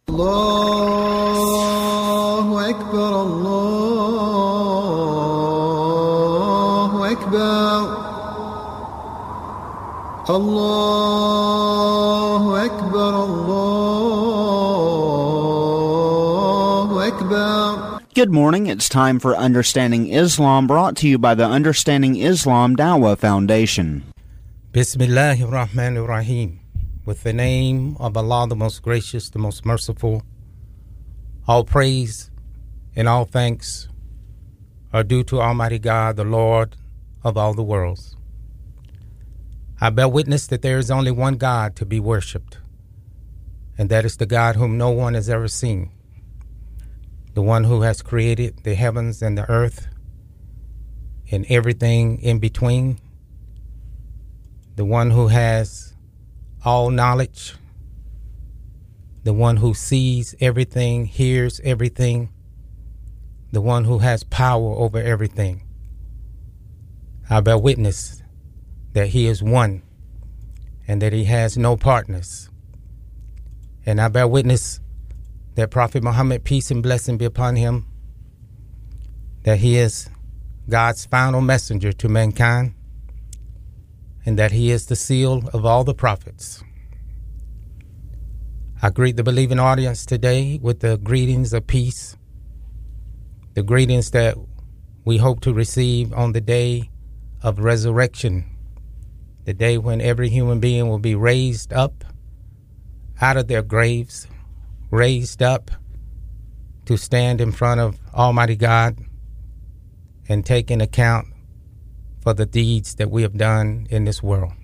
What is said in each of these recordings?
الله أكبر الله أكبر الله أكبر الله أكبر. Good morning. It's time for Understanding Islam, brought to you by the Understanding Islam Dawah Foundation. Bismillahir Rahmanir Rahim. With the name of Allah, the most gracious, the most merciful. All praise and all thanks are due to Almighty God, the Lord of all the worlds. I bear witness that there is only one God to be worshipped, and that is the God whom no one has ever seen, the one who has created the heavens and the earth and everything in between, the one who has all knowledge, the one who sees everything, hears everything, the one who has power over everything. I bear witness that he is one and that he has no partners. And I bear witness that Prophet Muhammad, peace and blessing be upon him, that he is God's final messenger to mankind, and that he is the seal of all the prophets. I greet the believing audience today with the greetings of peace, the greetings that we hope to receive on the day of resurrection, the day when every human being will be raised up out of their graves, raised up to stand in front of Almighty God and take an account for the deeds that we have done in this world.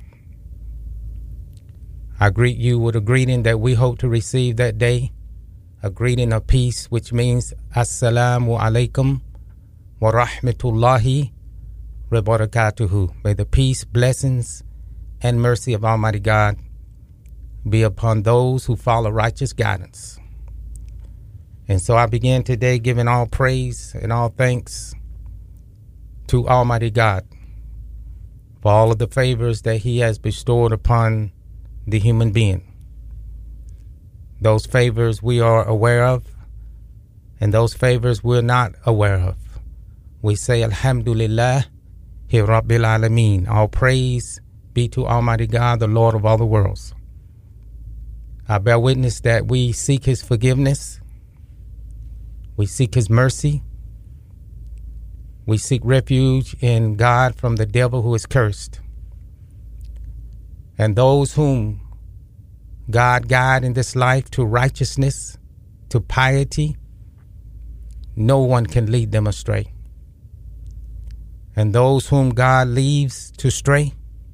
I greet you with a greeting that we hope to receive that day, a greeting of peace, which means Assalamu alaikum wa rahmatullahi wa barakatuhu. May the peace, blessings, and mercy of Almighty God be upon those who follow righteous guidance. And so I begin today giving all praise and all thanks to Almighty God for all of the favors that he has bestowed upon the human being. Those favors we are aware of, and those favors we're not aware of. We say Alhamdulillah, Rabbil Alameen. All praise be to Almighty God, the Lord of all the worlds. I bear witness that we seek his forgiveness. We seek his mercy. We seek refuge in God from the devil who is cursed. And those whom God guide in this life to righteousness, to piety, no one can lead them astray. And those whom God leaves to stray,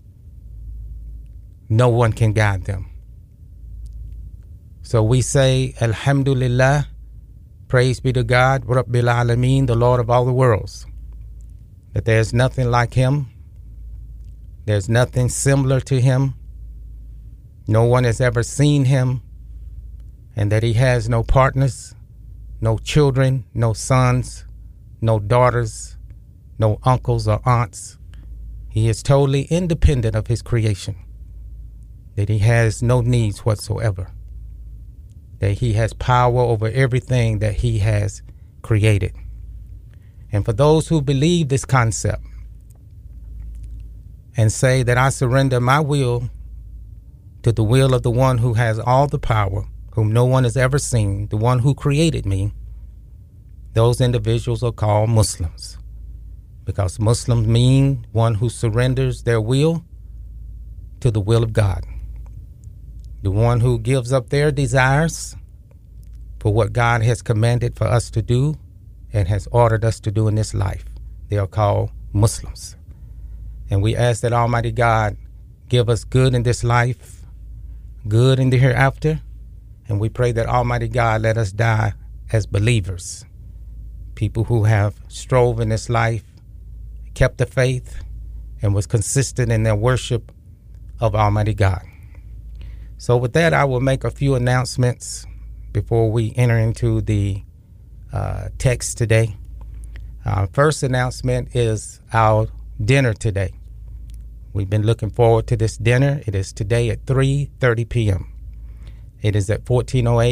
no one can guide them. So we say, Alhamdulillah, praise be to God, Rabbil Alameen, the Lord of all the worlds. That there's nothing like him. There's nothing similar to him. No one has ever seen him. And that he has no partners, no children, no sons, no daughters, no uncles or aunts. He is totally independent of his creation. That he has no needs whatsoever. That he has power over everything that he has created. And for those who believe this concept and say that I surrender my will to the will of the one who has all the power, whom no one has ever seen, the one who created me, those individuals are called Muslims. Because Muslims mean one who surrenders their will to the will of God. The one who gives up their desires for what God has commanded for us to do and has ordered us to do in this life. They are called Muslims. And we ask that Almighty God give us good in this life, good in the hereafter, and we pray that Almighty God let us die as believers, people who have strove in this life, kept the faith, and was consistent in their worship of Almighty God. So with that, I will make a few announcements before we enter into the text today. First announcement is our dinner today. We've been looking forward to this dinner. It is today at 3:30 p.m. It is at 1408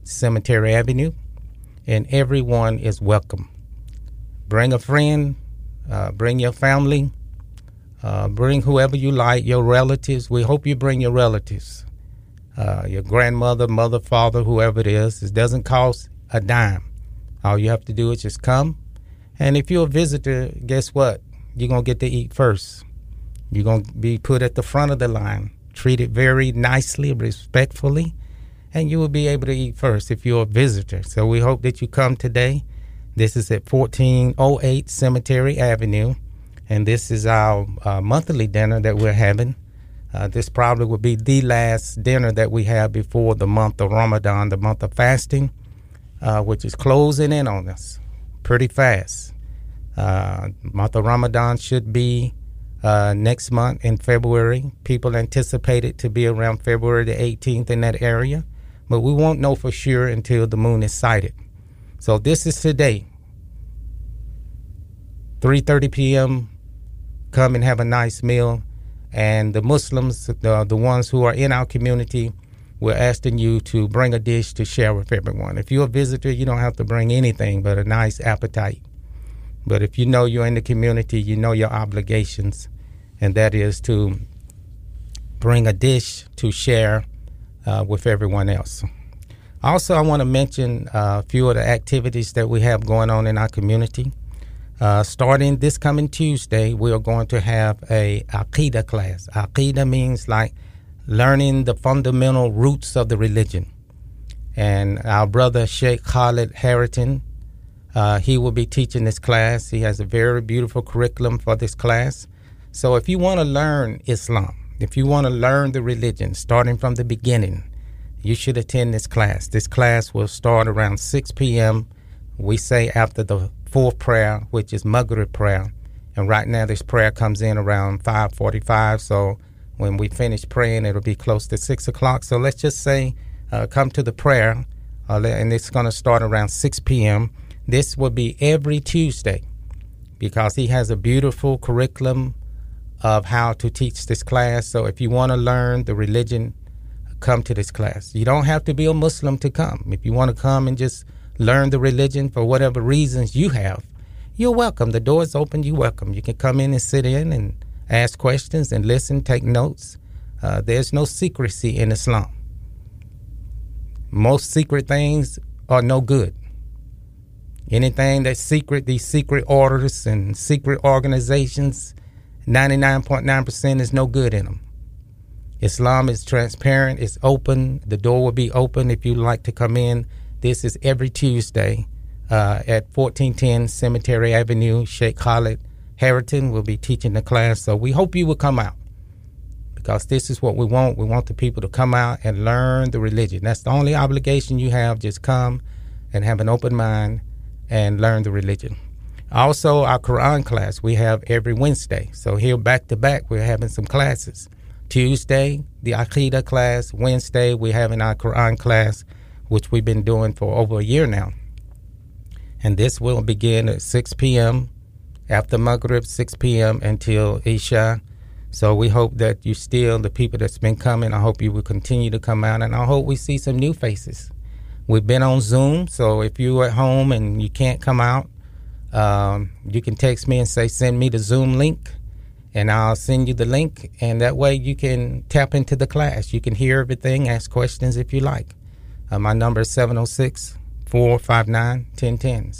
Cemetery Avenue, and everyone is welcome. Bring a friend, bring your family, bring whoever you like, your relatives. We hope you bring your relatives, your grandmother, mother, father, whoever it is. It doesn't cost a dime. All you have to do is just come. And if you're a visitor, guess what? You're going to get to eat first. You're going to be put at the front of the line, treated very nicely, respectfully, and you will be able to eat first if you're a visitor. So we hope that you come today. This is at 1408 Cemetery Avenue, and this is our monthly dinner that we're having. This probably will be the last dinner that we have before the month of Ramadan, the month of fasting, which is closing in on us pretty fast. Month of Ramadan should be next month in February. People anticipate it to be around February the 18th in that area, but we won't know for sure until the moon is sighted. So this is today, 3:30 p.m. Come and have a nice meal. And the Muslims, the ones who are in our community, we're asking you to bring a dish to share with everyone. If you're a visitor, you don't have to bring anything but a nice appetite. But if you know you're in the community, you know your obligations, and that is to bring a dish to share with everyone else. Also, I want to mention a few of the activities that we have going on in our community. Starting this coming Tuesday, we are going to have a Aqidah class. Aqidah means like learning the fundamental roots of the religion. And our brother Sheikh Khalid Harrington, he will be teaching this class. He has a very beautiful curriculum for this class. So if you want to learn Islam, if you want to learn the religion starting from the beginning, you should attend this class. This class will start around 6 p.m. We say after the fourth prayer, which is Maghrib prayer. And right now this prayer comes in around 5:45. So when we finish praying, it'll be close to 6 o'clock. So let's just say come to the prayer, and it's going to start around 6 p.m. This will be every Tuesday because he has a beautiful curriculum of how to teach this class. So if you want to learn the religion, come to this class. You don't have to be a Muslim to come. If you want to come and just learn the religion for whatever reasons you have, you're welcome. The door is open. You're welcome. You can come in and sit in and ask questions and listen, take notes. There's no secrecy in Islam. Most secret things are no good. Anything that's secret, these secret orders and secret organizations, 99.9% is no good in them. Islam is transparent. It's open. The door will be open if you'd like to come in. This is every Tuesday at 1410 Cemetery Avenue. Sheikh Khalid Harrington will be teaching the class. So we hope you will come out because this is what we want. We want the people to come out and learn the religion. That's the only obligation you have. Just come and have an open mind and learn the religion. Also, our Quran class we have every Wednesday. So here back to back, we're having some classes. Tuesday, the Aqidah class. Wednesday, we're having our Quran class, which we've been doing for over a year now. And this will begin at 6 p.m. after Maghrib, 6 p.m. until Isha. So we hope that you still, the people that's been coming, I hope you will continue to come out, and I hope we see some new faces. We've been on Zoom, so if you're at home and you can't come out, you can text me and say, send me the Zoom link, and I'll send you the link, and that way you can tap into the class. You can hear everything, ask questions if you like. My number is 706-459-1010,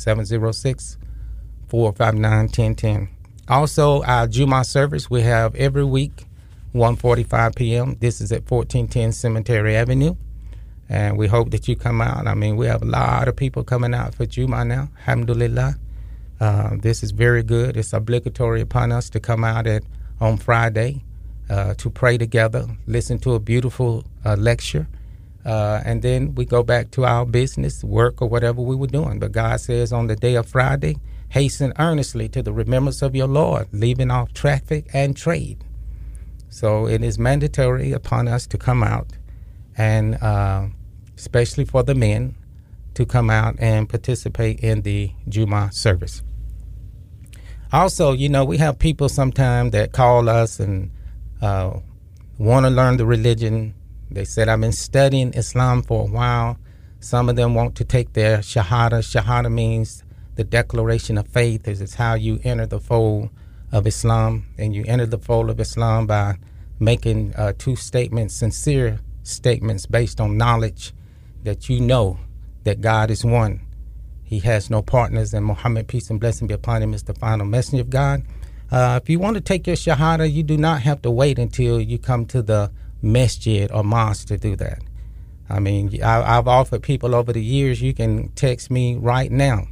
706-459-1010. Also, our Jummah service we have every week, 1:45 p.m. This is at 1410 Cemetery Avenue. And we hope that you come out. I mean, we have a lot of people coming out for Jummah now. Alhamdulillah. This is very good. It's obligatory upon us to come out on Friday to pray together, listen to a beautiful lecture. And then we go back to our business, work, or whatever we were doing. But God says on the day of Friday, hasten earnestly to the remembrance of your Lord, leaving off traffic and trade. So it is mandatory upon us to come out, and especially for the men, to come out and participate in the Jummah service. Also, you know, we have people sometimes that call us and want to learn the religion. They said, I've been studying Islam for a while, Some of them want to take their Shahada. Shahada means the declaration of faith. It's how you enter the fold of Islam. And you enter the fold of Islam by making two statements, sincere statements based on knowledge that you know that God is one. He has no partners, and Muhammad, peace and blessing be upon him, is the final messenger of God. If you want to take your Shahada, you do not have to wait until you come to the masjid or mosque to do that. I mean, I've offered people over the years, you can text me right now,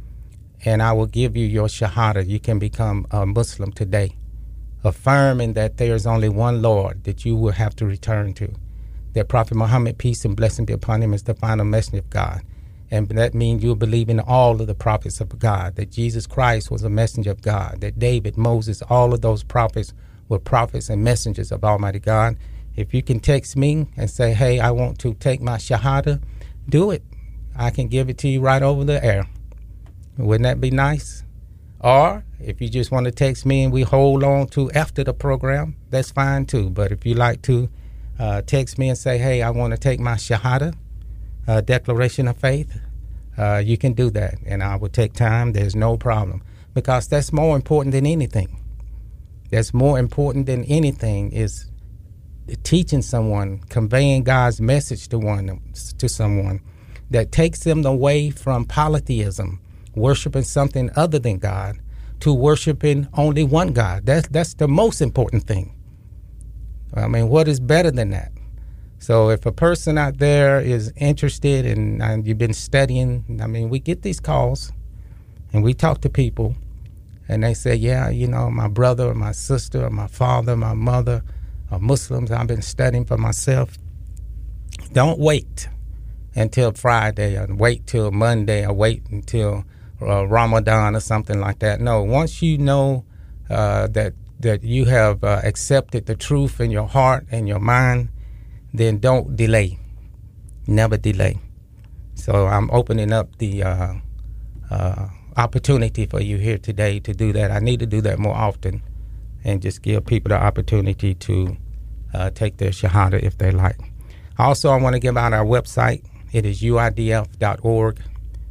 and I will give you your Shahada. You can become a Muslim today, affirming that there is only one Lord that you will have to return to. That Prophet Muhammad, peace and blessing be upon him, is the final messenger of God. And that means you believe in all of the prophets of God, that Jesus Christ was a messenger of God, that David, Moses, all of those prophets were prophets and messengers of Almighty God. If you can text me and say, hey, I want to take my Shahada, do it. I can give it to you right over the air. Wouldn't that be nice? Or if you just want to text me and we hold on to after the program, that's fine too. But if you like to text me and say, hey, I want to take my Shahada, declaration of faith, you can do that, and I will take time. There's no problem, because that's more important than anything. That's more important than anything is teaching someone, conveying God's message to someone that takes them away from polytheism, worshiping something other than God, to worshiping only one God. That's the most important thing. I mean, what is better than that? So if a person out there is interested and you've been studying, I mean, we get these calls and we talk to people and they say, yeah, you know, my brother or my sister or my father, my mother are Muslims. I've been studying for myself. Don't wait until Friday or wait till Monday or wait until Ramadan or something like that. No, once you know that you have accepted the truth in your heart and your mind, then don't delay. Never delay. So I'm opening up the opportunity for you here today to do that. I need to do that more often and just give people the opportunity to take their Shahada if they like. Also, I want to give out our website. It is uidf.org,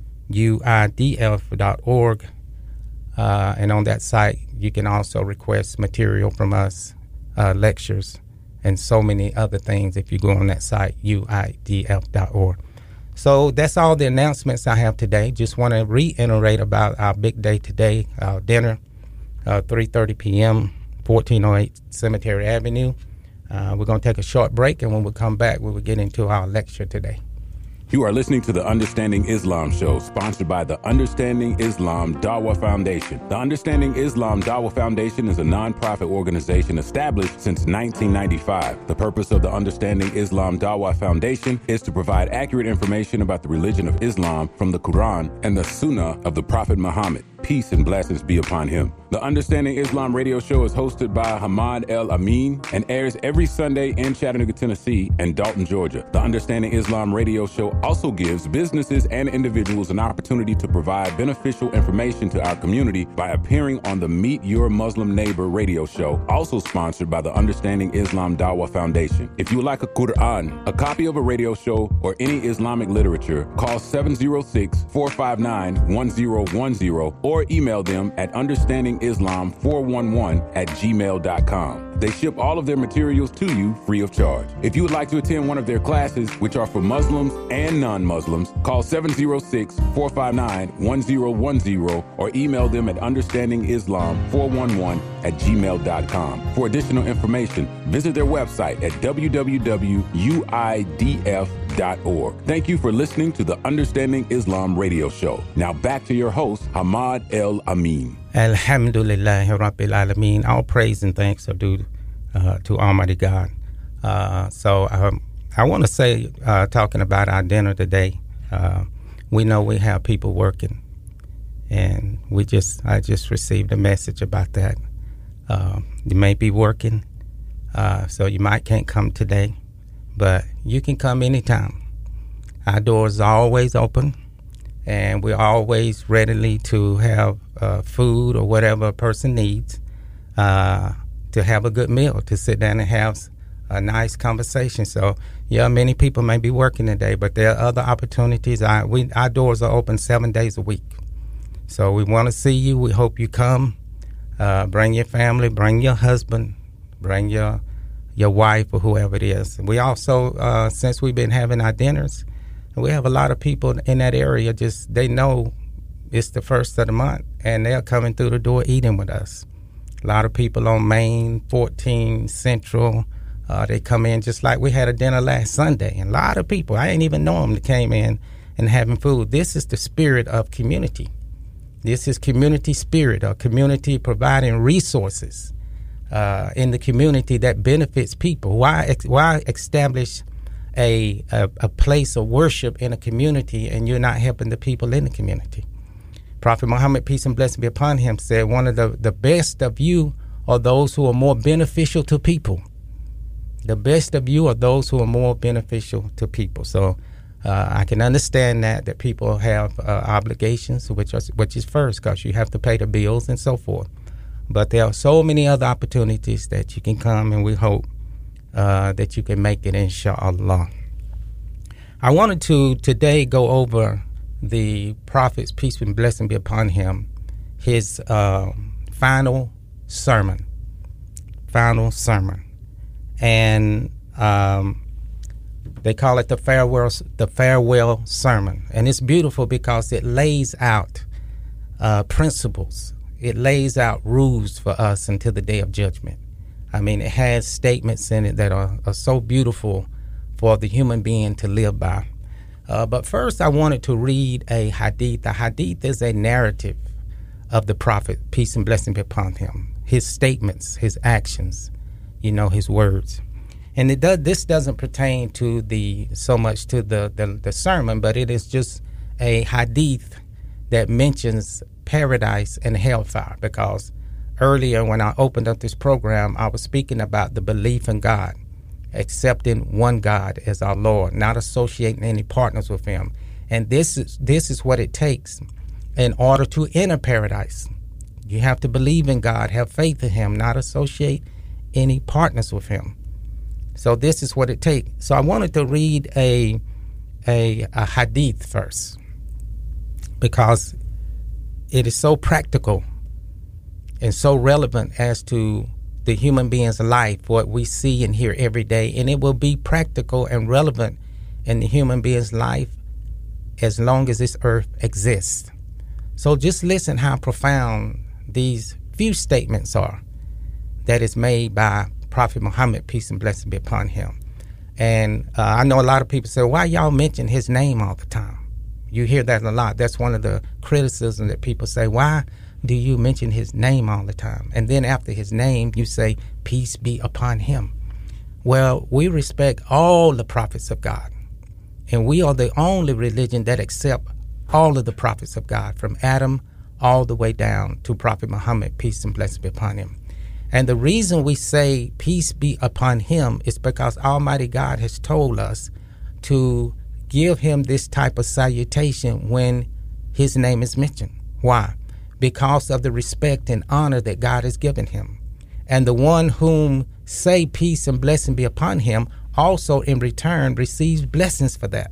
uidf.org. And on that site, you can also request material from us, lectures, and so many other things if you go on that site, uidf.org. So that's all the announcements I have today. Just want to reiterate about our big day today, our dinner, 3:30 p.m., 1408 Cemetery Avenue. We're going to take a short break, and when we come back, we will get into our lecture today. You are listening to the Understanding Islam Show, sponsored by the Understanding Islam Dawah Foundation. The Understanding Islam Dawah Foundation is a non-profit organization established since 1995. The purpose of the Understanding Islam Dawah Foundation is to provide accurate information about the religion of Islam from the Quran and the Sunnah of the Prophet Muhammad. Peace and blessings be upon him. The Understanding Islam radio show is hosted by Hamad El Amin and airs every Sunday in Chattanooga, Tennessee and Dalton, Georgia. The Understanding Islam radio show also gives businesses and individuals an opportunity to provide beneficial information to our community by appearing on the Meet Your Muslim Neighbor radio show, also sponsored by the Understanding Islam Dawah Foundation. If you would like a Quran, a copy of a radio show, or any Islamic literature, call 706-459-1010 or email them at understandingislam411@gmail.com. They ship all of their materials to you free of charge. If you would like to attend one of their classes, which are for Muslims and non-Muslims, call 706-459-1010 or email them at understandingislam411@gmail.com. For additional information, visit their website at www.uidf.org. Thank you for listening to the Understanding Islam radio show. Now back to your host, Hamad El Amin. Alhamdulillahi Rabbil Alameen. All praise and thanks are due to Almighty God. So I want to say, talking about our dinner today, we know we have people working, and I just received a message about that. You may be working, so you can't come today, but you can come anytime. Our doors are always open, and we're always ready to have food or whatever a person needs to have a good meal, to sit down and have a nice conversation. So, yeah, many people may be working today, but there are other opportunities. Our doors are open 7 days a week. So we want to see you. We hope you come. Bring your family, bring your husband, bring your wife or whoever it is. We also, since we've been having our dinners, we have a lot of people in that area, they know it's the first of the month, and they're coming through the door eating with us. A lot of people on Main, 14, Central, they come in just like we had a dinner last Sunday. And a lot of people, I didn't even know them, that came in and having food. This is the spirit of community. This is community spirit, or community providing resources in the community that benefits people. Why establish a place of worship in a community and you're not helping the people in the community? Prophet Muhammad, peace and blessing be upon him, said one of the best of you are those who are more beneficial to people. The best of you are those who are more beneficial to people. So I can understand that people have obligations, which is first, because you have to pay the bills and so forth. But there are so many other opportunities that you can come, and we hope that you can make it, inshallah. I wanted to today go over the Prophet's peace and blessing be upon him, his final sermon. And they call it the farewell sermon. And it's beautiful because it lays out principles. It lays out rules for us until the day of judgment. I mean, it has statements in it that are so beautiful for the human being to live by. But first, I wanted to read a hadith. A hadith is a narrative of the Prophet, peace and blessing be upon him, his statements, his actions, his words. And this doesn't pertain to so much to the sermon, but it is just a hadith that mentions paradise and hellfire, because earlier when I opened up this program, I was speaking about the belief in God, accepting one God as our Lord, not associating any partners with him. And this is what it takes in order to enter paradise. You have to believe in God, have faith in him, not associate any partners with him. So this is what it takes. So I wanted to read a hadith first, because it is so practical and so relevant as to the human being's life, what we see and hear every day. And it will be practical and relevant in the human being's life as long as this earth exists. So just listen how profound these few statements are that is made by Prophet Muhammad, peace and blessing be upon him. And I know a lot of people say, why y'all mention his name all the time? You hear that a lot. That's one of the criticisms that people say. Why do you mention his name all the time? And then after his name, you say, peace be upon him. Well, we respect all the prophets of God. And we are the only religion that accept all of the prophets of God, from Adam all the way down to Prophet Muhammad, peace and blessing be upon him. And the reason we say peace be upon him is because Almighty God has told us to give him this type of salutation when his name is mentioned. Why? Because of the respect and honor that God has given him. And the one whom say peace and blessing be upon him also in return receives blessings for that.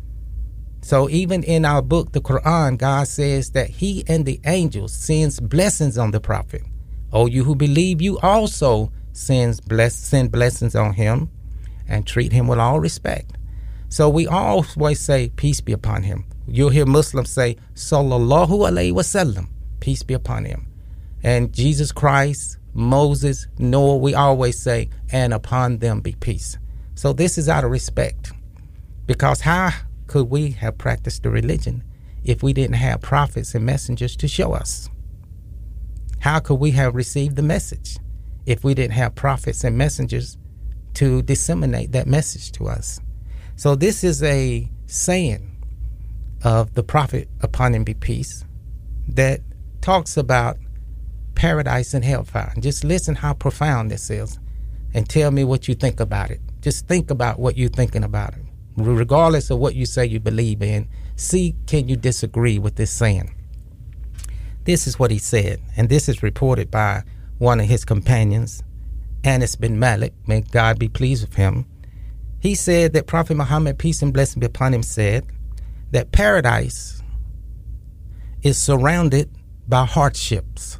So even in our book, the Quran, God says that he and the angels sends blessings on the prophet. O you who believe, you also send blessings on him and treat him with all respect. So we always say, peace be upon him. You'll hear Muslims say, Sallallahu Alaihi Wasallam, peace be upon him. And Jesus Christ, Moses, Noah, we always say, and upon them be peace. So this is out of respect. Because how could we have practiced the religion if we didn't have prophets and messengers to show us? How could we have received the message if we didn't have prophets and messengers to disseminate that message to us? So this is a saying of the Prophet, upon him be peace, that talks about paradise and hellfire. And just listen how profound this is and tell me what you think about it. Just think about what you're thinking about it. Regardless of what you say you believe in, see, can you disagree with this saying? This is what he said, and this is reported by one of his companions, Anas bin Malik, may God be pleased with him, he said that Prophet Muhammad, peace and blessing be upon him, said that paradise is surrounded by hardships.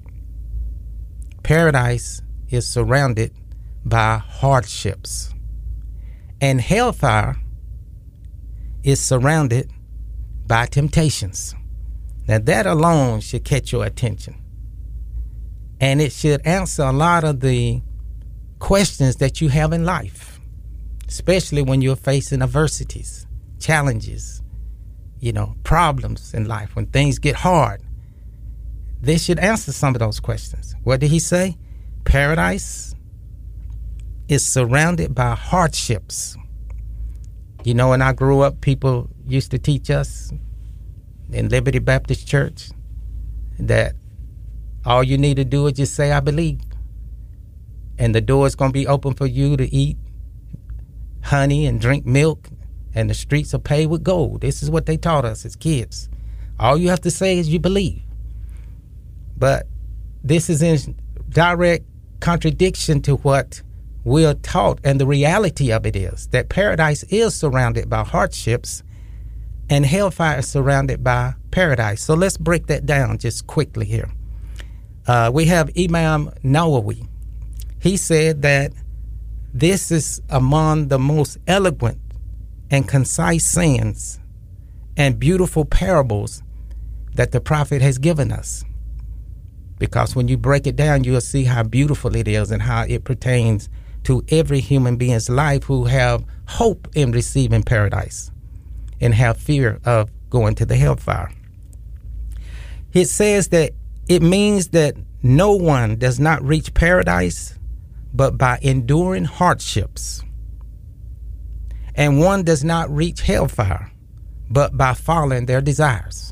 Paradise is surrounded by hardships. And hellfire is surrounded by temptations. Now that alone should catch your attention. And it should answer a lot of the questions that you have in life, especially when you're facing adversities, challenges, problems in life. When things get hard, they should answer some of those questions. What did he say? Paradise is surrounded by hardships. When I grew up, people used to teach us in Liberty Baptist Church that all you need to do is just say, I believe. And the door is going to be open for you to eat honey and drink milk, and the streets are paved with gold. This is what they taught us as kids. All you have to say is you believe. But this is in direct contradiction to what we're taught, and the reality of it is that paradise is surrounded by hardships and hellfire is surrounded by paradise. So let's break that down just quickly here. We have Imam Nawawi. He said that this is among the most eloquent and concise sayings and beautiful parables that the Prophet has given us. Because when you break it down, you'll see how beautiful it is and how it pertains to every human being's life who have hope in receiving paradise and have fear of going to the hellfire. It says that it means that no one does not reach paradise but by enduring hardships. And one does not reach hellfire but by following their desires.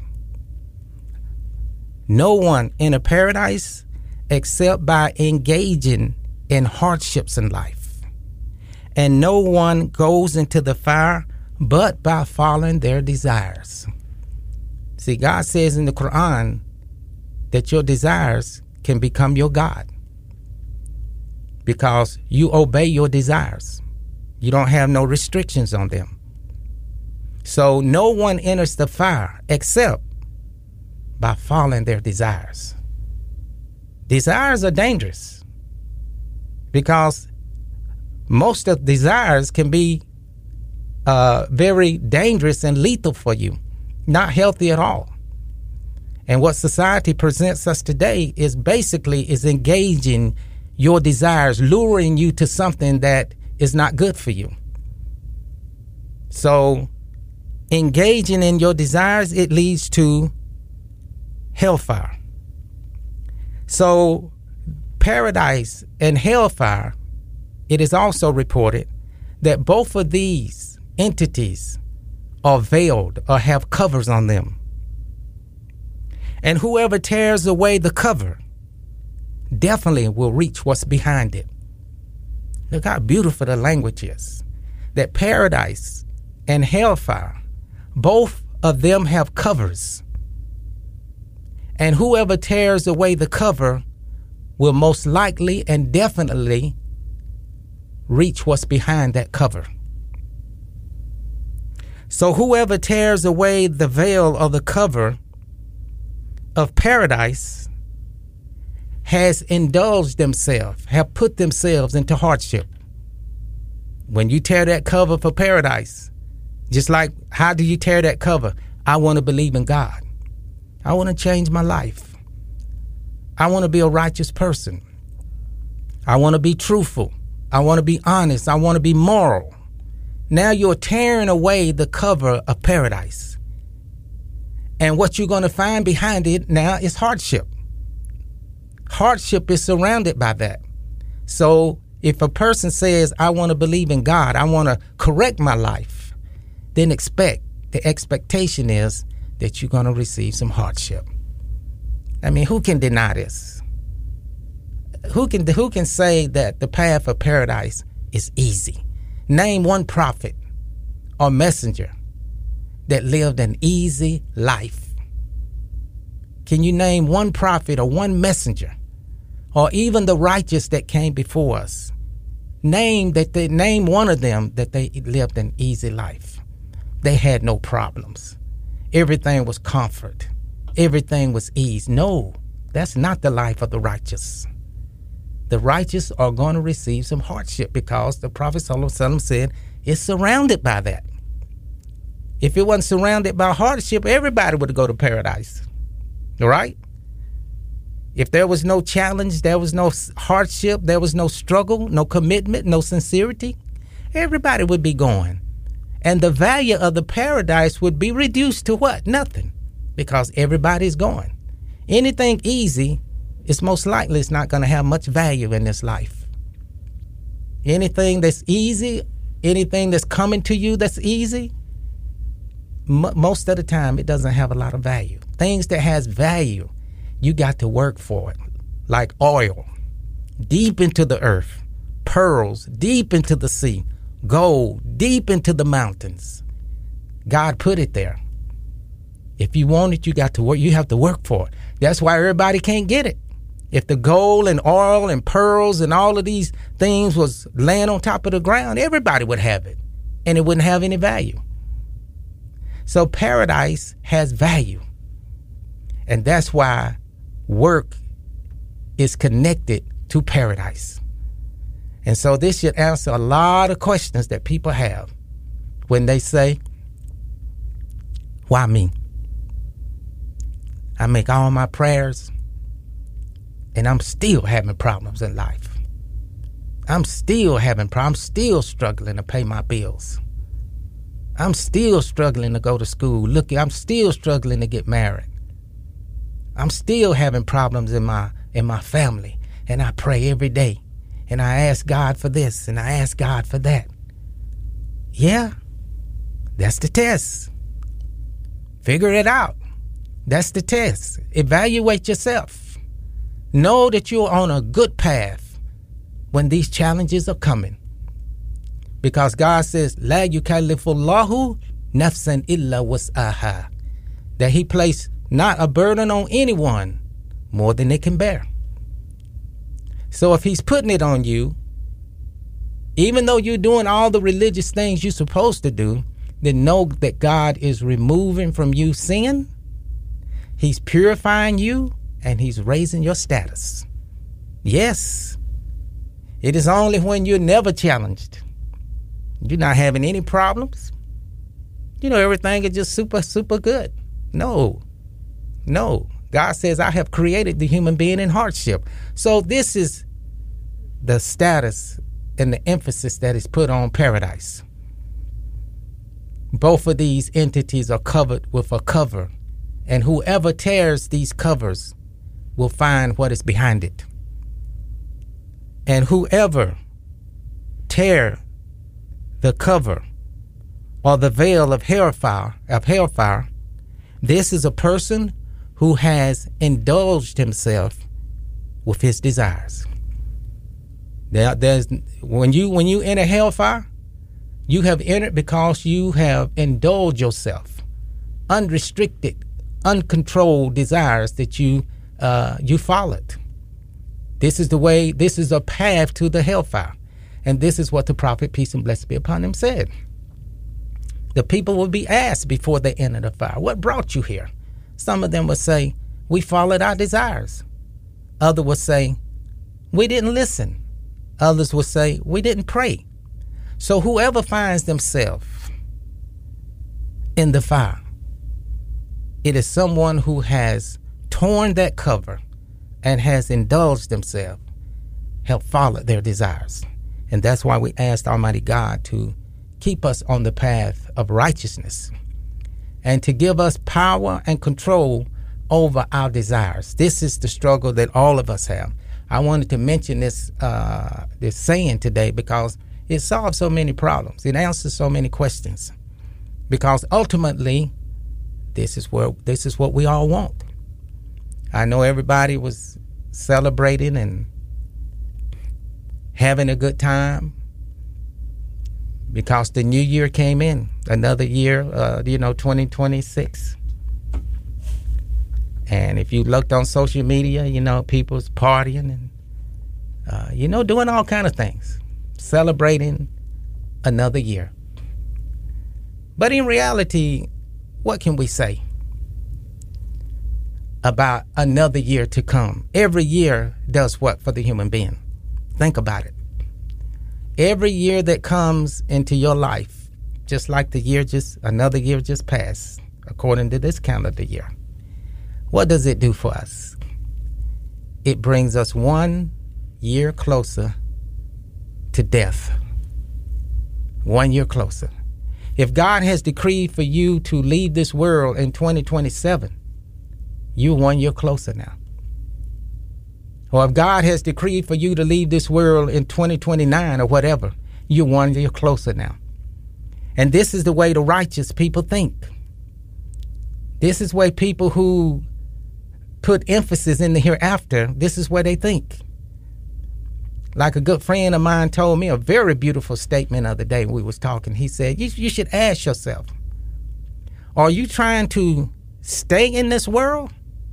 No one enter paradise except by engaging in hardships in life. And no one goes into the fire but by following their desires. See, God says in the Quran that your desires can become your God because you obey your desires. You don't have no restrictions on them. So no one enters the fire except by following their desires. Desires are dangerous because most of desires can be very dangerous and lethal for you, not healthy at all. And what society presents us today is engaging your desires, luring you to something that is not good for you. So engaging in your desires, it leads to hellfire. So paradise and hellfire, it is also reported that both of these entities are veiled or have covers on them. And whoever tears away the cover definitely will reach what's behind it. Look how beautiful the language is. That paradise and hellfire, both of them have covers. And whoever tears away the cover will most likely and definitely reach what's behind that cover. So whoever tears away the veil or the cover of paradise has indulged themselves, have put themselves into hardship. When you tear that cover for paradise, just like how do you tear that cover? I want to believe in God. I want to change my life. I want to be a righteous person. I want to be truthful. I want to be honest. I want to be moral. Now you're tearing away the cover of paradise. And what you're going to find behind it now is hardship. Hardship is surrounded by that. So if a person says, I want to believe in God, I want to correct my life, then the expectation is that you're going to receive some hardship. I mean, who can deny this? Who can say that the path of paradise is easy? Name one prophet or messenger that lived an easy life. Can you name one prophet or one messenger or even the righteous that came before us, name one of them that they lived an easy life. They had no problems. Everything was comfort. Everything was ease. No, that's not the life of the righteous. The righteous are going to receive some hardship because the Prophet ﷺ said it's surrounded by that. If it wasn't surrounded by hardship, everybody would go to paradise. All right? If there was no challenge, there was no hardship, there was no struggle, no commitment, no sincerity, everybody would be going. And the value of the paradise would be reduced to what? Nothing. Because everybody's going. Anything easy, it's most likely it's not going to have much value in this life. Anything that's easy, anything that's coming to you that's easy, most of the time it doesn't have a lot of value. Things that has value, you got to work for it. Like oil, deep into the earth. Pearls, deep into the sea. Gold, deep into the mountains. God put it there. If you want it, you got to work. You have to work for it. That's why everybody can't get it. If the gold and oil and pearls and all of these things was laying on top of the ground, everybody would have it, and it wouldn't have any value. So paradise has value, and that's why work is connected to paradise. And so this should answer a lot of questions that people have when they say, why me? I make all my prayers and I'm still having problems in life. I'm still struggling to pay my bills. I'm still struggling to go to school. Look, I'm still struggling to get married. I'm still having problems in my family, and I pray every day. And I ask God for this, and I ask God for that. Yeah, that's the test. Figure it out. That's the test. Evaluate yourself. Know that you're on a good path when these challenges are coming. Because God says, La yukallifullahu nafsan illa was'aha. That he placed not a burden on anyone more than they can bear. So if he's putting it on you, even though you're doing all the religious things you're supposed to do, then know that God is removing from you sin. He's purifying you, and he's raising your status. Yes, it is only when you're never challenged. You're not having any problems. You know, everything is just super, super good. No. God says, I have created the human being in hardship. So this is the status and the emphasis that is put on paradise. Both of these entities are covered with a cover, and whoever tears these covers will find what is behind it. And whoever tear the cover or the veil of hellfire, this is a person who has indulged himself with his desires. When you enter hellfire, you have entered because you have indulged yourself, unrestricted, uncontrolled desires that you followed. This is the way. This is a path to the hellfire, and this is what the prophet, peace and blessings be upon him, said. The people will be asked before they enter the fire, what brought you here? Some of them will say, we followed our desires. Others will say, we didn't listen. Others will say, we didn't pray. So whoever finds themselves in the fire, it is someone who has torn that cover and has indulged themselves, have followed their desires. And that's why we asked Almighty God to keep us on the path of righteousness and to give us power and control over our desires. This is the struggle that all of us have. I wanted to mention this saying today because it solves so many problems. It answers so many questions. Because ultimately, this is what we all want. I know everybody was celebrating and having a good time because the new year came in, another year, 2026. And if you looked on social media, people's partying and doing all kind of things, celebrating another year. But in reality, what can we say about another year to come? Every year does what for the human being? Think about it. Every year that comes into your life, just like another year just passed, according to this calendar year, what does it do for us? It brings us 1 year closer to death. 1 year closer. If God has decreed for you to leave this world in 2027, you're 1 year closer now. Or if God has decreed for you to leave this world in 2029 or whatever, you're 1 year closer now. And this is the way the righteous people think. This is why people who put emphasis in the hereafter, this is where they think. Like a good friend of mine told me a very beautiful statement the other day when we was talking. He said, you should ask yourself, are you trying to stay in this world?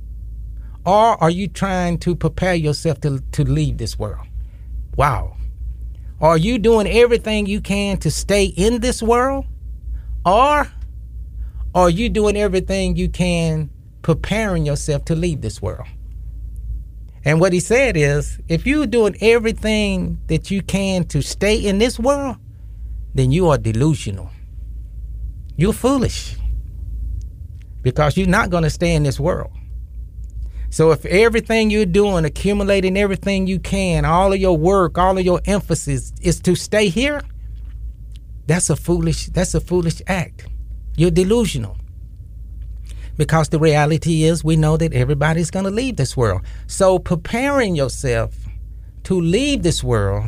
Or are you trying to prepare yourself to leave this world? Wow. Are you doing everything you can to stay in this world? Or are you doing everything you can preparing yourself to leave this world? And what he said is, if you're doing everything that you can to stay in this world, then you are delusional. You're foolish. Because you're not going to stay in this world. So if everything you're doing, accumulating everything you can, all of your work, all of your emphasis is to stay here, that's a foolish act. You're delusional. Because the reality is we know that everybody's going to leave this world. So preparing yourself to leave this world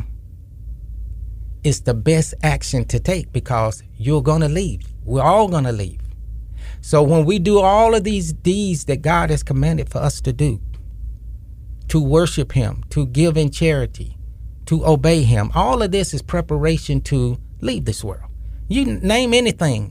is the best action to take, because you're going to leave. We're all going to leave. So when we do all of these deeds that God has commanded for us to do, to worship him, to give in charity, to obey him, all of this is preparation to leave this world. You name anything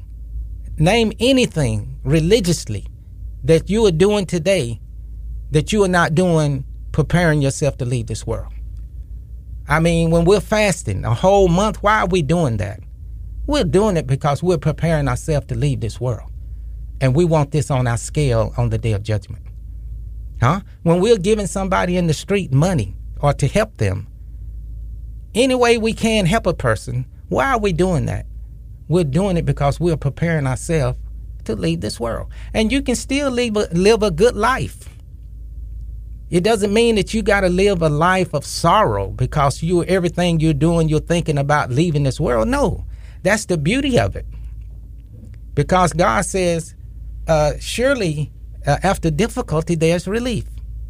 religiously that you are doing today that you are not doing preparing yourself to leave this world. I mean, when we're fasting a whole month, why are we doing that? We're doing it because we're preparing ourselves to leave this world. And we want this on our scale on the day of judgment. When we're giving somebody in the street money or to help them, any way we can help a person, why are we doing that? We're doing it because we're preparing ourselves to leave this world. And you can still live a good life. It doesn't mean that you got to live a life of sorrow because everything you're doing, you're thinking about leaving this world. No, that's the beauty of it. Because God says, surely after difficulty, there's relief.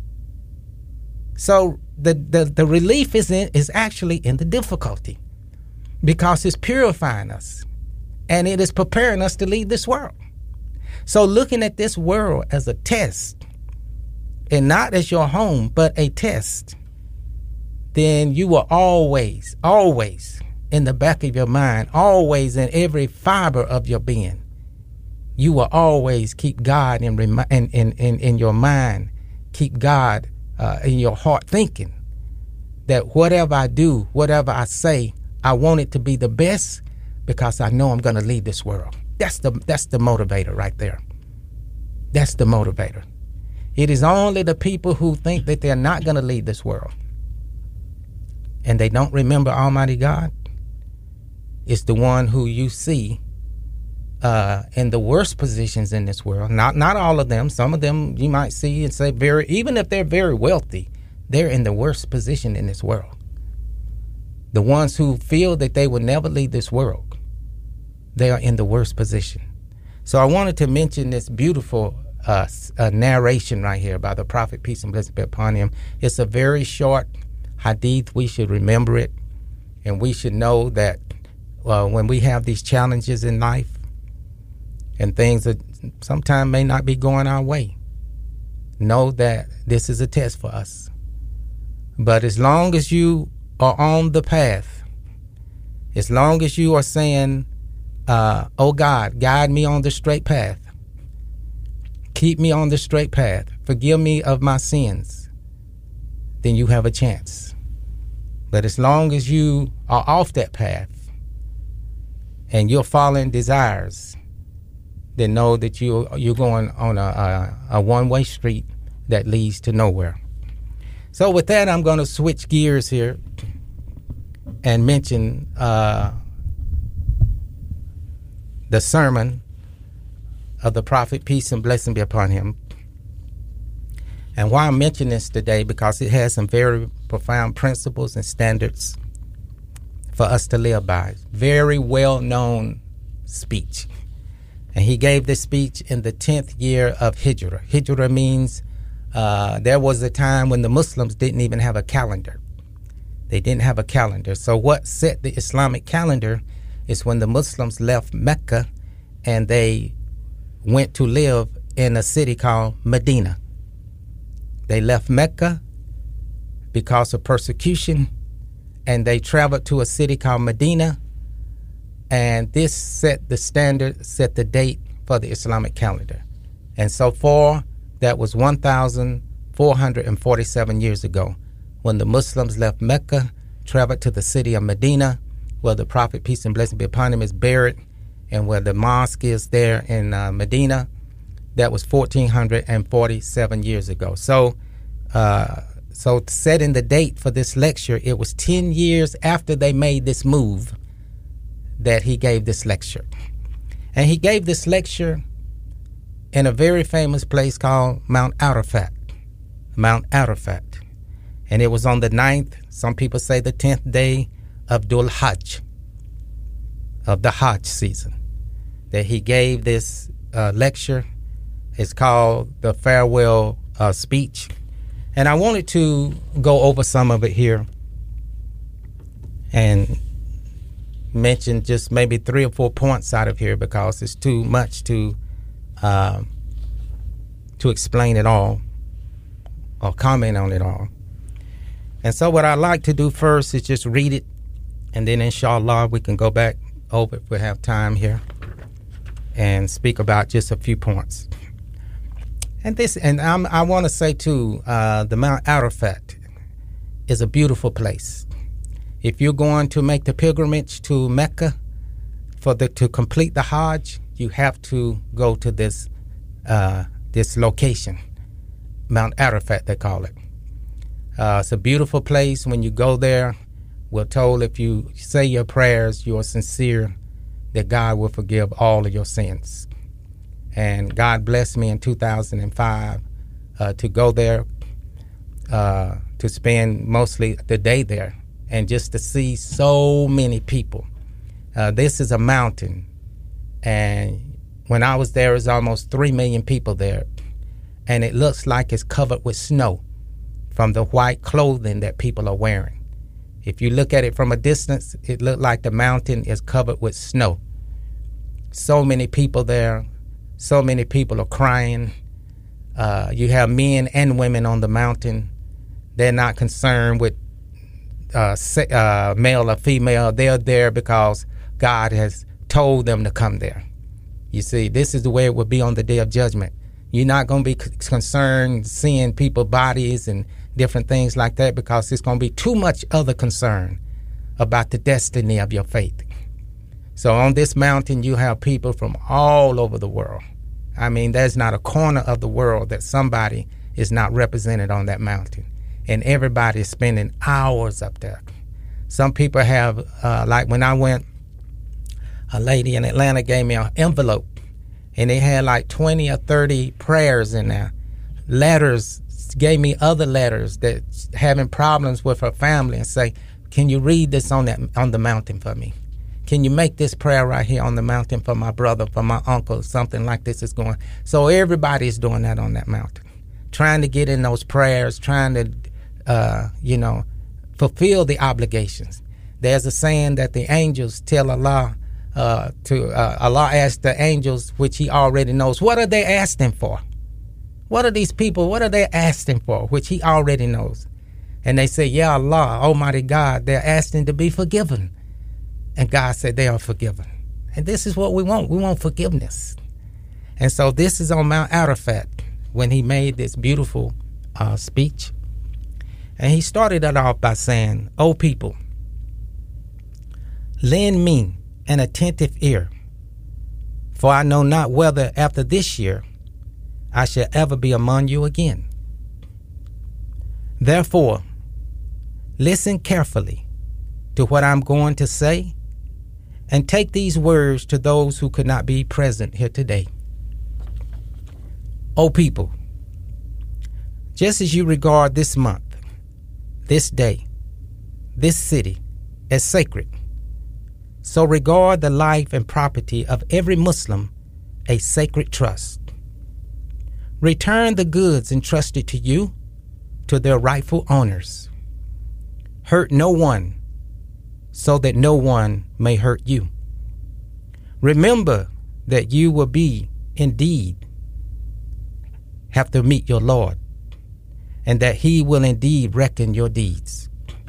So the relief is actually in the difficulty, because it's purifying us and it is preparing us to leave this world. So looking at this world as a test, and not as your home, but a test, then you will always in the back of your mind, always in every fiber of your being, you will always keep God in your mind, keep God in your heart, thinking that whatever I do, whatever I say, I want it to be the best, because I know I'm going to leave this world. That's the motivator right there. That's the motivator. It is only the people who think that they're not going to leave this world and they don't remember Almighty God. It's the one who you see in the worst positions in this world. Not all of them. Some of them you might see and say even if they're very wealthy, they're in the worst position in this world. The ones who feel that they will never leave this world, they are in the worst position. So I wanted to mention this beautiful narration right here by the prophet, peace and blessing be upon him. It's a very short hadith. We should remember it, and we should know that when we have these challenges in life and things that sometimes may not be going our way, know that this is a test for us. But as long as you are on the path, as long as you are saying, oh God, guide me on the straight path, keep me on the straight path, forgive me of my sins, then you have a chance. But as long as you are off that path and you're following desires, then know that you're going on a one-way street that leads to nowhere. So with that, I'm going to switch gears here and mention the sermon of the prophet, peace and blessing be upon him. And why I'm mentioning this today, because it has some very profound principles and standards for us to live by. Very well-known speech. And he gave this speech in the 10th year of Hijrah. Hijrah means there was a time when the Muslims didn't even have a calendar. They didn't have a calendar. So what set the Islamic calendar is when the Muslims left Mecca and they went to live in a city called Medina. They left Mecca because of persecution, and they traveled to a city called Medina, and this set the standard, set the date for the Islamic calendar. And so far, that was 1,447 years ago, when the Muslims left Mecca, traveled to the city of Medina, where the Prophet, peace and blessing be upon him, is buried, and where the mosque is there in Medina. That was 1,447 years ago. So setting the date for this lecture, it was 10 years after they made this move that he gave this lecture. And he gave this lecture in a very famous place called Mount Arafat. Mount Arafat. And it was on the 9th, some people say the 10th day of Dhul Hajj, of the Hajj season, that he gave this lecture. It's called the farewell speech. And I wanted to go over some of it here and mention just maybe 3 or 4 points out of here, because it's too much to explain it all or comment on it all. And so what I like to do first is just read it, and then inshallah we can go back over if we have time here and speak about just a few points. And I want to say too, the Mount Arafat is a beautiful place. If you're going to make the pilgrimage to Mecca to complete the Hajj, you have to go to this location, Mount Arafat they call it. It's a beautiful place. When you go there, we're told if you say your prayers, you are sincere, that God will forgive all of your sins. And God blessed me in 2005 to go there, to spend mostly the day there, and just to see so many people. This is a mountain, and when I was there, it was almost 3 million people there, and it looks like it's covered with snow from the white clothing that people are wearing. If you look at it from a distance, it looked like the mountain is covered with snow. So many people there. So many people are crying. You have men and women on the mountain. They're not concerned with male or female. They're there because God has told them to come there. You see, this is the way it will be on the day of judgment. You're not going to be concerned seeing people's bodies and different things like that, because it's going to be too much other concern about the destiny of your faith. So on this mountain, you have people from all over the world. I mean, there's not a corner of the world that somebody is not represented on that mountain. And everybody is spending hours up there. Some people have, like when I went, a lady in Atlanta gave me an envelope, and it had like 20 or 30 prayers in there. Letters, gave me other letters that having problems with her family, and say, can you read this on the mountain for me? Can you make this prayer right here on the mountain for my brother, for my uncle? Something like this is going. So everybody's doing that on that mountain, trying to get in those prayers, trying to, fulfill the obligations. There's a saying that the angels tell Allah, Allah asks the angels, which he already knows, what are they asking for? What are these people, what are they asking for, which he already knows? And they say, yeah, Allah, Almighty God, they're asking to be forgiven. And God said they are forgiven. And this is what we want. We want forgiveness. And so this is on Mount Arafat when he made this beautiful speech. And he started it off by saying, "O people, lend me an attentive ear, for I know not whether after this year I shall ever be among you again. Therefore, listen carefully to what I'm going to say, and take these words to those who could not be present here today. O people, just as you regard this month, this day, this city as sacred, so regard the life and property of every Muslim a sacred trust. Return the goods entrusted to you to their rightful owners. Hurt no one, so that no one may hurt you. Remember that you will be indeed have to meet your Lord, and that he will indeed reckon your deeds.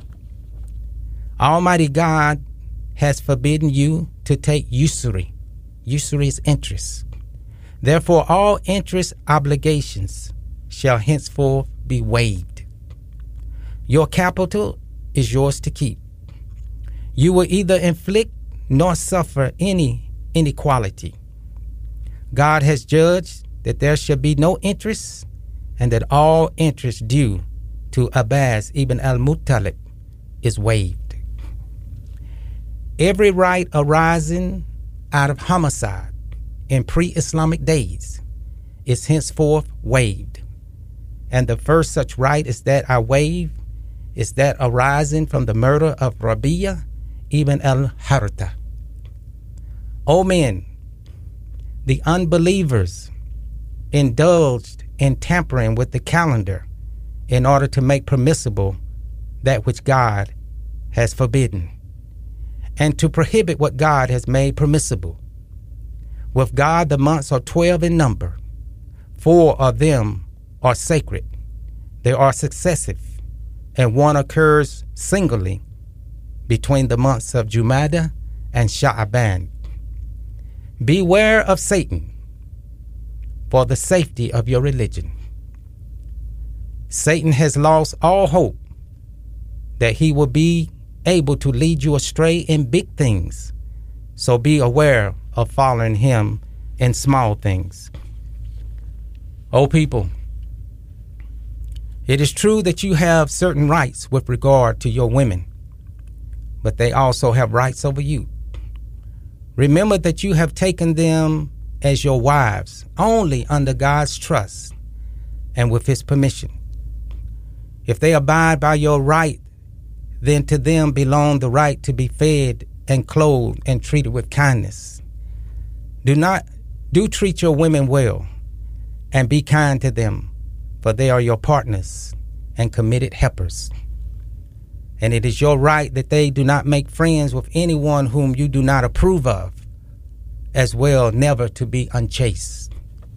Almighty God has forbidden you to take usury. Usury is interest. Therefore, all interest obligations shall henceforth be waived. Your capital is yours to keep. You will either inflict nor suffer any inequality. God has judged that there shall be no interest, and that all interest due to Abbas ibn al-Muttalib is waived. Every right arising out of homicide in pre-Islamic days is henceforth waived. And the first such right is that I waive is that arising from the murder of Rabi'a ibn al-Harta. O men, the unbelievers indulged in tampering with the calendar in order to make permissible that which God has forbidden, and to prohibit what God has made permissible. With God, the months are 12 in number. 4 of them are sacred. They are successive, and one occurs singly between the months of Jumada and Sha'aban. Beware of Satan for the safety of your religion. Satan has lost all hope that he will be able to lead you astray in big things, so be aware of following him in small things. O people, it is true that you have certain rights with regard to your women, but they also have rights over you. Remember that you have taken them as your wives only under God's trust and with his permission. If they abide by your right, then to them belong the right to be fed and clothed and treated with kindness. Do treat your women well and be kind to them, for they are your partners and committed helpers. And it is your right that they do not make friends with anyone whom you do not approve of, as well never to be unchaste.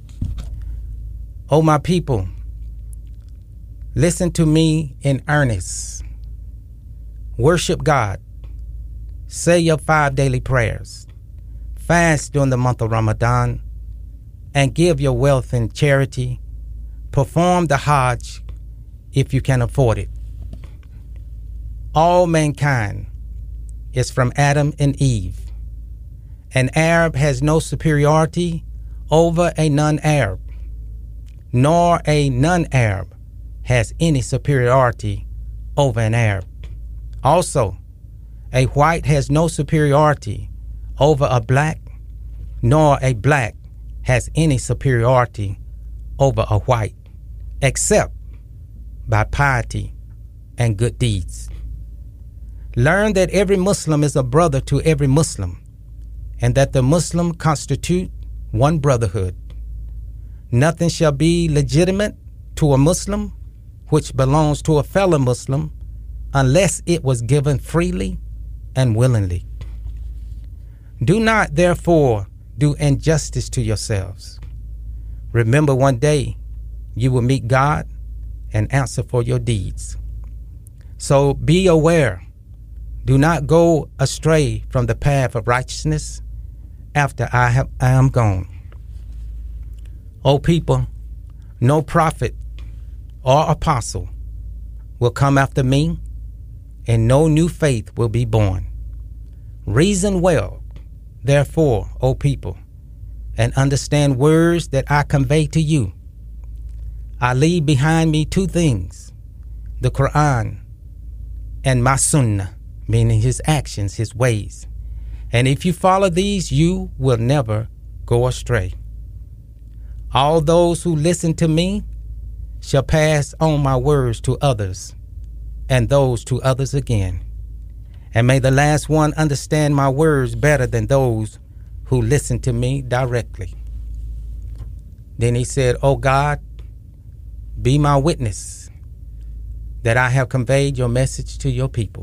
O my people, listen to me in earnest. Worship God. Say your 5 daily prayers. Fast during the month of Ramadan, and give your wealth in charity. Perform the Hajj if you can afford it. All mankind is from Adam and Eve. An Arab has no superiority over a non-Arab, nor a non-Arab has any superiority over an Arab. Also, a white has no superiority over a black, nor a black has any superiority over a white, except by piety and good deeds. Learn that every Muslim is a brother to every Muslim, and that the Muslim constitute one brotherhood. Nothing shall be legitimate to a Muslim which belongs to a fellow Muslim unless it was given freely and willingly. Do not, therefore, do injustice to yourselves. Remember, one day you will meet God and answer for your deeds. So be aware. Do not go astray from the path of righteousness after I am gone. O people, no prophet or apostle will come after me, and no new faith will be born. Reason well, therefore, O people, and understand words that I convey to you. I leave behind me two things, the Quran and my Sunnah, meaning his actions, his ways. And if you follow these, you will never go astray. All those who listen to me shall pass on my words to others, and those to others again. And may the last one understand my words better than those who listen to me directly. Then he said, O God, be my witness that I have conveyed your message to your people.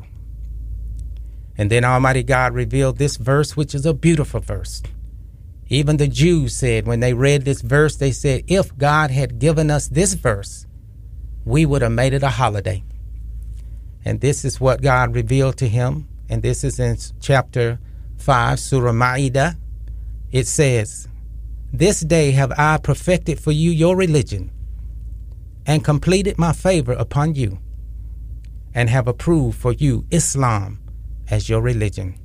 And then Almighty God revealed this verse, which is a beautiful verse. Even the Jews said, when they read this verse, they said, if God had given us this verse, we would have made it a holiday. And this is what God revealed to him. And this is in chapter 5, Surah Ma'idah. It says, this day have I perfected for you your religion, and completed my favor upon you, and have approved for you Islam as your religion.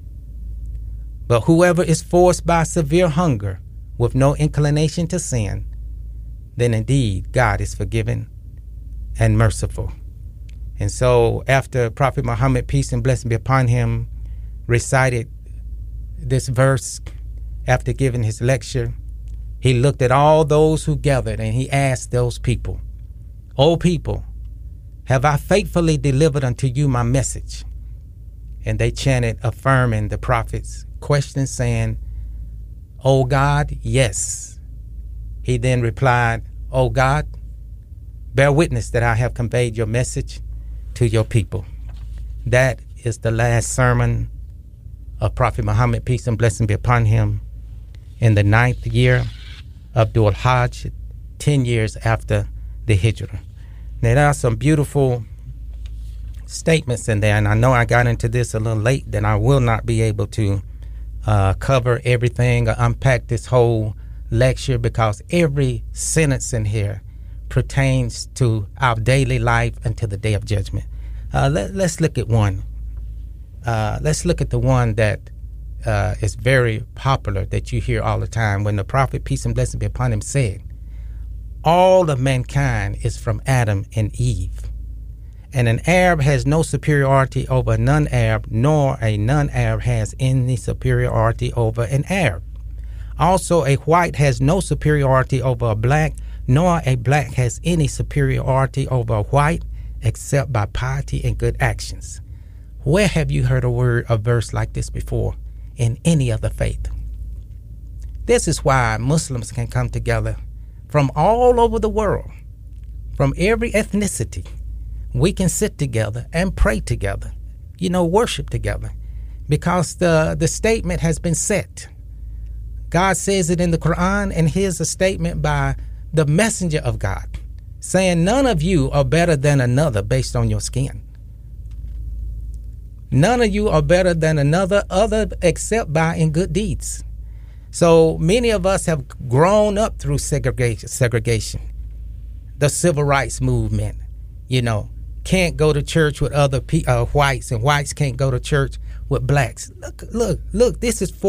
But whoever is forced by severe hunger with no inclination to sin, then indeed God is forgiving and merciful. And so after Prophet Muhammad, peace and blessing be upon him, recited this verse after giving his lecture, he looked at all those who gathered and he asked those people, O people, have I faithfully delivered unto you my message? And they chanted, affirming the prophet's question, saying, O God, yes. He then replied, O God, bear witness that I have conveyed your message to your people. That is the last sermon of Prophet Muhammad, peace and blessing be upon him, in the 9th year of Dhul Hajj, 10 years after the Hijrah. Now, there are some beautiful statements in there, and I know I got into this a little late, that I will not be able to cover everything or unpack this whole lecture, because every sentence in here pertains to our daily life and to the day of judgment. Let's look at one. Let's look at the one that is very popular, that you hear all the time, when the prophet, peace and blessing be upon him, said, all of mankind is from Adam and Eve. And an Arab has no superiority over a non-Arab, nor a non-Arab has any superiority over an Arab. Also, a white has no superiority over a black, nor a black has any superiority over a white, except by piety and good actions. Where have you heard a verse like this before in any other faith? This is why Muslims can come together from all over the world, from every ethnicity. We can sit together and pray together, worship together, because the statement has been set. God says it in the Quran, and here's a statement by the messenger of God saying, none of you are better than another based on your skin. None of you are better than another other except by in good deeds. So many of us have grown up through segregation, the civil rights movement, can't go to church with other whites, and whites can't go to church with blacks. Look, this is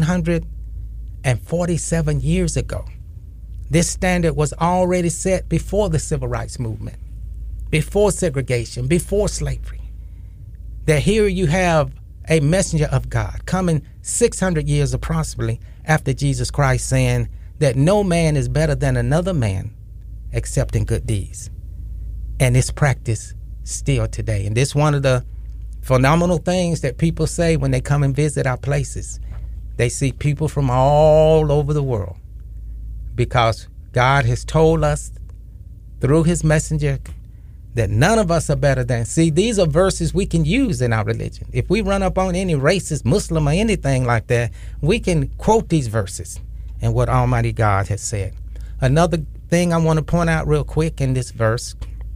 1447 years ago. This standard was already set before the civil rights movement, before segregation, before slavery. That here you have a messenger of God coming 600 years approximately after Jesus Christ, saying that no man is better than another man except in good deeds. And it's practiced still today. And this is one of the phenomenal things that people say when they come and visit our places. They see people from all over the world, because God has told us through his messenger that none of us are better than. See, these are verses we can use in our religion. If we run up on any racist Muslim or anything like that, we can quote these verses and what Almighty God has said. Another thing I want to point out real quick in this verse,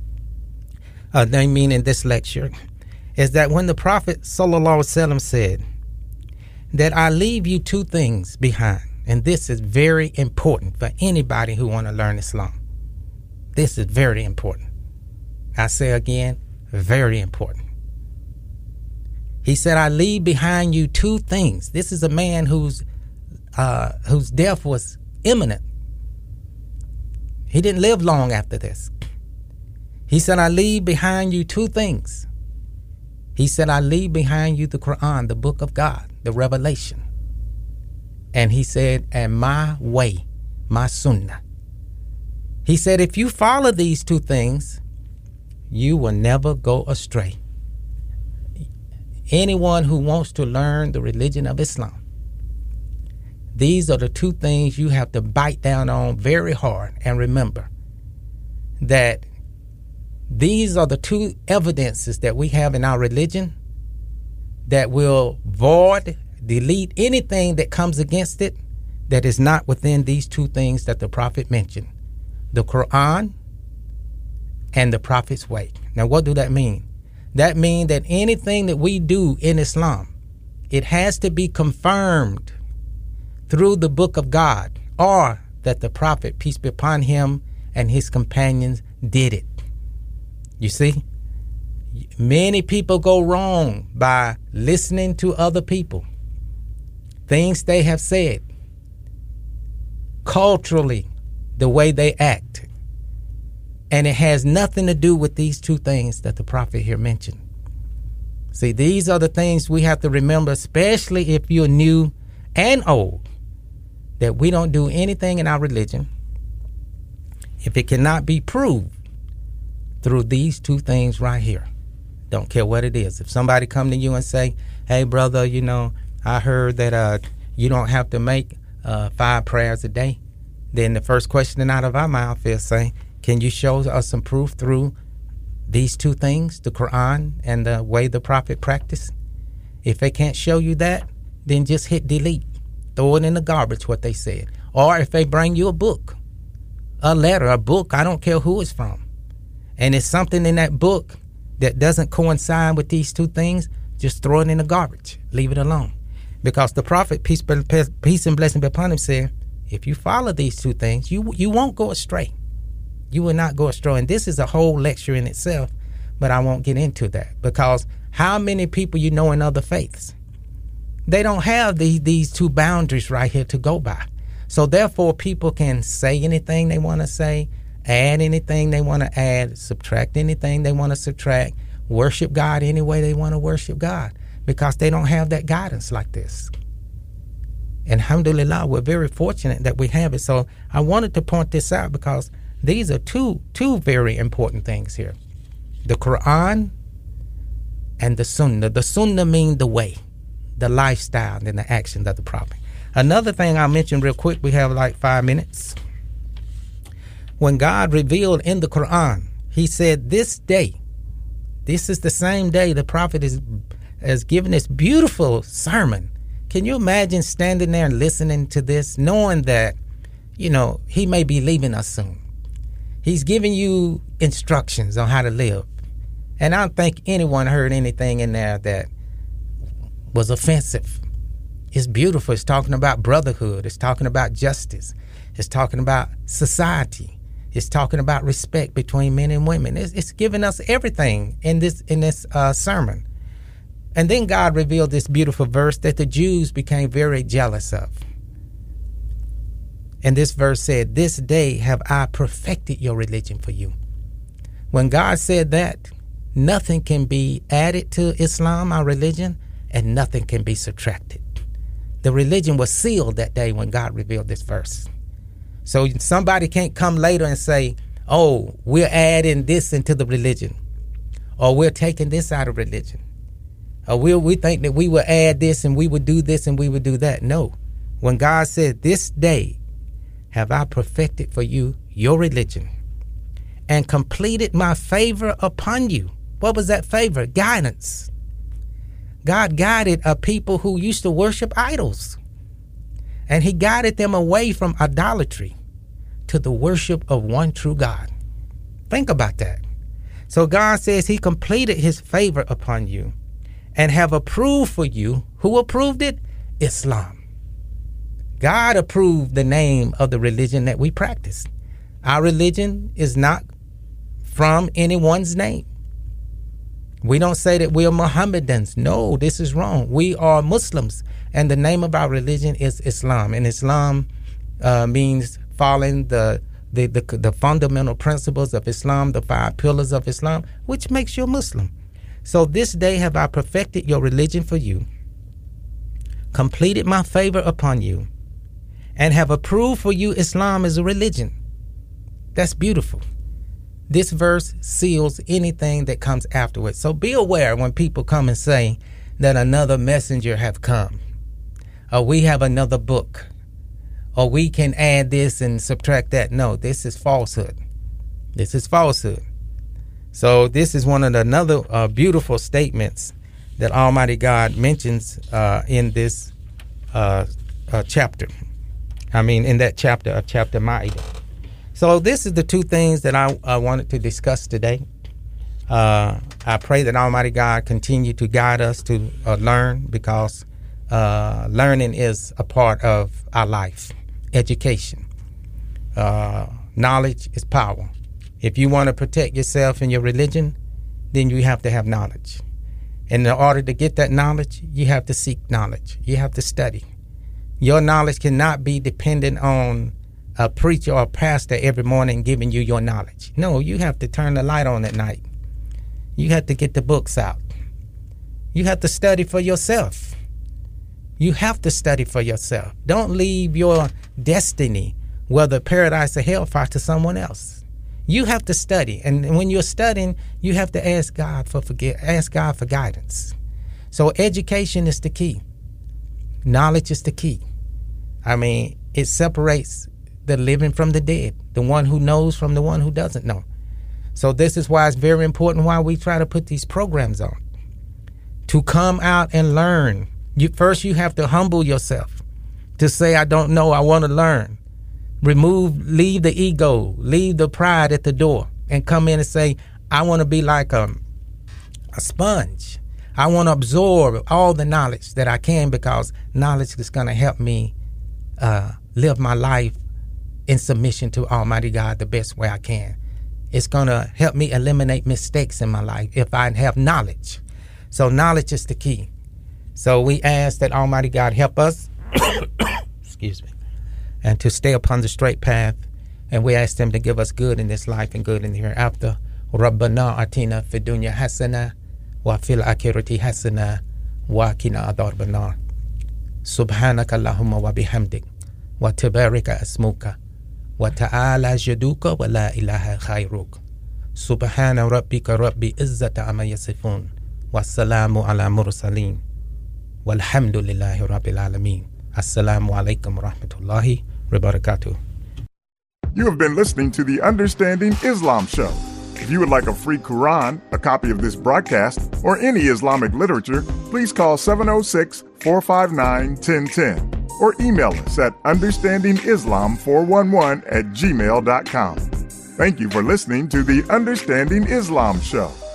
in this lecture, is that when the Prophet ﷺ said that I leave you two things behind, and this is very important for anybody who want to learn Islam. This is very important. I say again, Very important. He said, I leave behind you two things. This is a man whose death was imminent. He didn't live long after this. He said, I leave behind you two things. He said, I leave behind you the Quran, the book of God, the revelation. And he said, and my way, my sunnah. He said, if you follow these two things, you will never go astray. Anyone who wants to learn the religion of Islam, these are the two things you have to bite down on very hard. And remember that these are the two evidences that we have in our religion that will void, delete anything that comes against it that is not within these two things that the Prophet mentioned, the Quran and the Prophet's way. Now, what do that mean? That means that anything that we do in Islam, it has to be confirmed through the book of God, or that the Prophet, peace be upon him, and his companions did it. You see, many people go wrong by listening to other people, things they have said, culturally, the way they act. And it has nothing to do with these two things that the Prophet here mentioned. See, these are the things we have to remember, especially if you're new and old, that we don't do anything in our religion if it cannot be proved through these two things right here. Don't care what it is. If somebody come to you and say, hey, brother, you know, I heard that you don't have to make 5 prayers a day, then the first question out of our mouth is saying, can you show us some proof through these two things, the Quran and the way the Prophet practiced? If they can't show you that, then just hit delete. Throw it in the garbage, what they said. Or if they bring you a book, a letter, a book, I don't care who it's from, and it's something in that book that doesn't coincide with these two things, just throw it in the garbage. Leave it alone. Because the Prophet, peace and blessing be upon him, said, if you follow these two things, you won't go astray. You will not go astray. And this is a whole lecture in itself, but I won't get into that. Because how many people you know in other faiths, they don't have these two boundaries right here to go by. So therefore, people can say anything they want to say, add anything they want to add, subtract anything they want to subtract, worship God any way they want to worship God, because they don't have that guidance like this. And alhamdulillah, we're very fortunate that we have it. So I wanted to point this out because these are two very important things here. The Quran and the Sunnah. The Sunnah means the way, the lifestyle, and the actions of the Prophet. Another thing I'll mention real quick, we have like 5 minutes. When God revealed in the Quran, he said, this day, this is the same day the Prophet has given this beautiful sermon. Can you imagine standing there and listening to this, knowing that, you know, he may be leaving us soon? He's giving you instructions on how to live. And I don't think anyone heard anything in there that was offensive. It's beautiful. It's talking about brotherhood. It's talking about justice. It's talking about society. It's talking about respect between men and women. It's giving us everything in this sermon. And then God revealed this beautiful verse that the Jews became very jealous of. And this verse said, this day have I perfected your religion for you. When God said that, nothing can be added to Islam, our religion, and nothing can be subtracted. The religion was sealed that day when God revealed this verse. So somebody can't come later and say, oh, we're adding this into the religion, or we're taking this out of religion, or we think that we will add this and we would do this and we would do that. No. When God said, this day have I perfected for you your religion and completed my favor upon you. What was that favor? Guidance. God guided a people who used to worship idols, and he guided them away from idolatry to the worship of one true God. Think about that. So God says he completed his favor upon you and have approved for you. Who approved it? Islam. God approved the name of the religion that we practice. Our religion is not from anyone's name. We don't say that we are Mohammedans. No, this is wrong. We are Muslims, and the name of our religion is Islam. And Islam means following the fundamental principles of Islam, the 5 pillars of Islam, which makes you a Muslim. So this day have I perfected your religion for you, completed my favor upon you, and have approved for you Islam as a religion. That's beautiful. This verse seals anything that comes afterwards. So be aware when people come and say that another messenger have come, or we have another book, or we can add this and subtract that. No, this is falsehood. This is falsehood. So this is one of the another beautiful statements that Almighty God mentions in this chapter. I mean, in that chapter of chapter Ma'idah. So this is the 2 things that I wanted to discuss today. I pray that Almighty God continue to guide us to learn, because learning is a part of our life. Education. Knowledge is power. If you want to protect yourself and your religion, then you have to have knowledge. And in order to get that knowledge, you have to seek knowledge. You have to study. Your knowledge cannot be dependent on a preacher or a pastor every morning giving you your knowledge. No, you have to turn the light on at night. You have to get the books out. You have to study for yourself. You have to study for yourself. Don't leave your destiny, whether paradise or hellfire, to someone else. You have to study, and when you're studying, you have to ask God for guidance. So education is the key. Knowledge is the key. I mean, it separates the living from the dead, the one who knows from the one who doesn't know. So this is why it's very important why we try to put these programs on, to come out and learn. You have to humble yourself to say, I don't know, I want to learn. Leave the ego, leave the pride at the door, and come in and say, I want to be like a sponge. I want to absorb all the knowledge that I can, because knowledge is going to help me live my life in submission to Almighty God the best way I can. It's going to help me eliminate mistakes in my life if I have knowledge. So knowledge is the key. So we ask that Almighty God help us, excuse me, and to stay upon the straight path. And we ask Him to give us good in this life and good in the hereafter. Rabbana atina fid dunya hasana wa fil akhirati hasana wa qina adhaban nar. Subhanaka Allahumma wa bihamdik wa tabaraka asmuka wa ta'ala jaduka wa la ilaha khayruk. Subhana rabbika rabbi izzata amma yasifun wa salamu ala mursalin walhamdulillahi rabbil alamin. Assalamu alaikum wa rahmatullahi wa barakatuh. You have been listening to the Understanding Islam Show. If you would like a free Quran, a copy of this broadcast, or any Islamic literature, please call 706-459-1010 or email us at understandingislam411@gmail.com. Thank you for listening to the Understanding Islam Show.